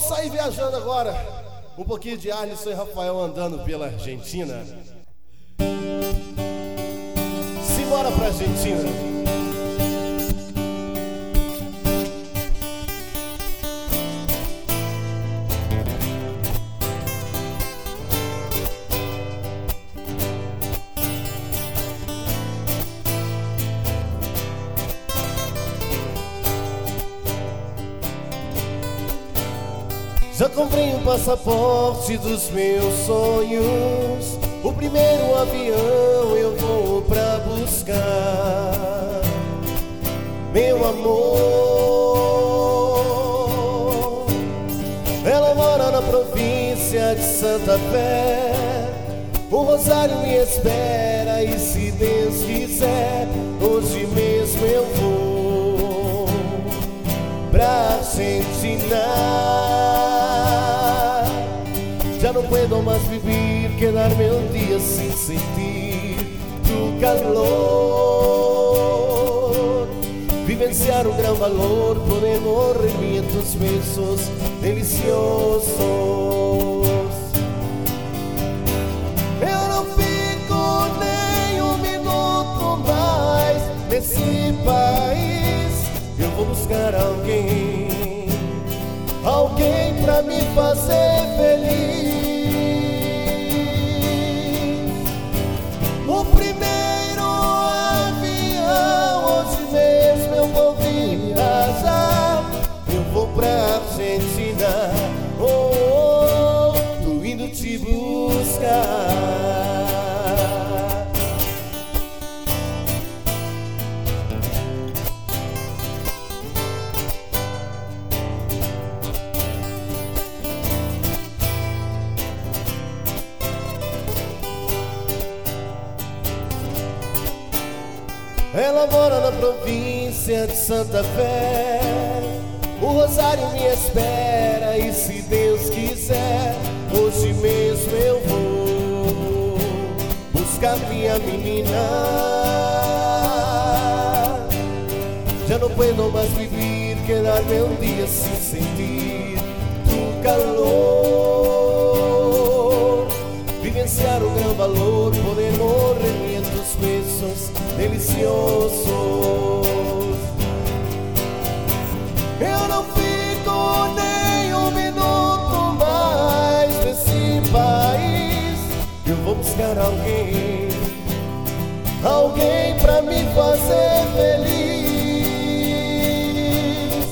Vamos sair viajando agora. Um pouquinho de Alisson e Rafael andando pela Argentina. Simbora pra Argentina. Já comprei o passaporte dos meus sonhos. O primeiro avião eu vou pra buscar. Meu amor, ela mora na província de Santa Fé. O Rosário me espera e se Deus quiser, hoje mesmo eu vou pra Argentina. Já não puedo más vivir, quedarme un día sin sentir tu calor. Vivenciar un gran valor, poder morrer en tus besos deliciosos. Eu não fico nem um minuto mais nesse país. Eu vou buscar alguém, alguém pra me fazer feliz. O primeiro avião, hoje mesmo eu vou viajar. Eu vou pra Argentina, oh, oh, tô indo te buscar. Ela mora na província de Santa Fé. O Rosário me espera e se Deus quiser, hoje mesmo eu vou buscar minha menina. Já não puedo mais vivir, quedarme um dia sem sentir tu calor. Vivenciar um gran valor, poder morrer en tus besos deliciosos. Eu não fico nem um minuto mais nesse país. Eu vou buscar alguém, alguém pra me fazer feliz.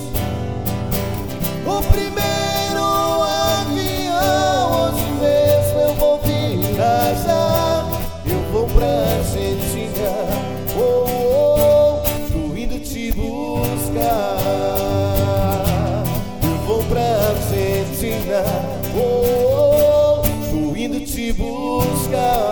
O primeiro avião, hoje mesmo eu vou viajar. Eu vou pra Argentina, oh, oh, tô indo te buscar. Eu vou pra Argentina, oh, oh, tô indo te buscar.